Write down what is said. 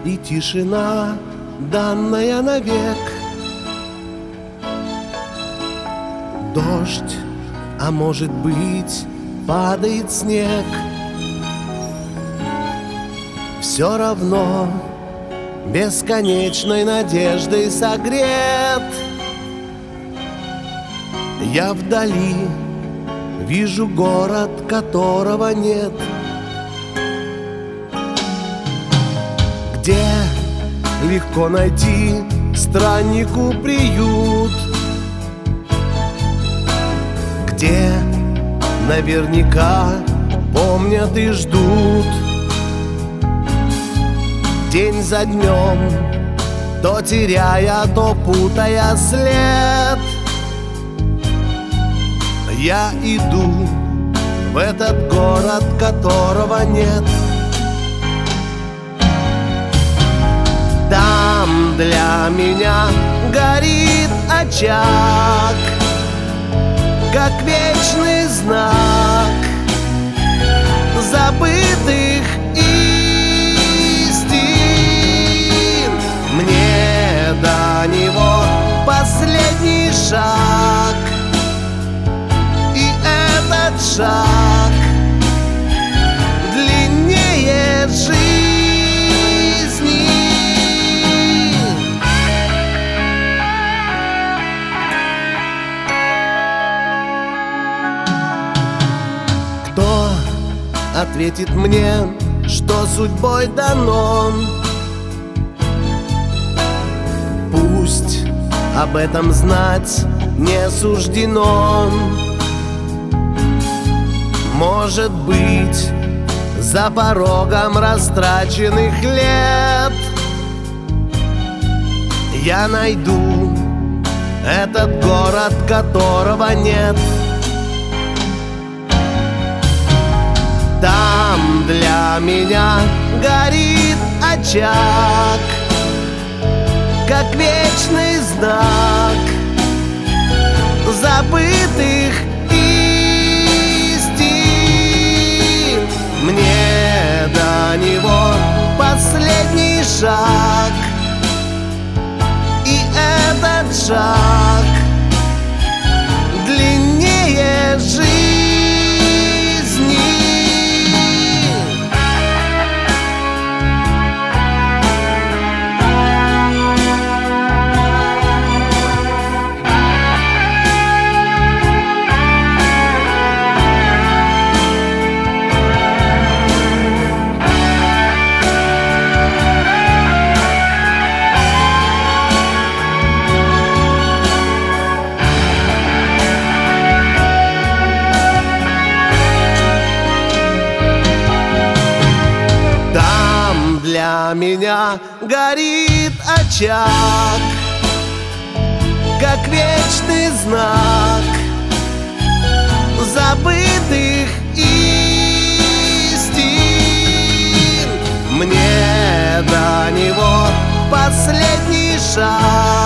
и тишина, данная навек. Дождь, а может быть, падает снег. Все равно бесконечной надеждой согрет. Я вдали вижу город, которого нет, где легко найти страннику приют, где наверняка помнят и ждут. День за днем, то теряя, то путая след, я иду в этот город, которого нет. Там для меня горит очаг, как вечный знак забытых истин. Мне до него последний шаг, и этот шаг длиннее жизни. Кто ответит мне, что судьбой дано? Пусть об этом знать не суждено. Может быть, за порогом растраченных лет я найду этот город, которого нет. Там для меня горит очаг, как вечный знак забытых истин. Мне до него последний шаг, и этот шаг длиннее жизни. Для меня горит очаг, как вечный знак забытых истин. Мне до него последний шаг,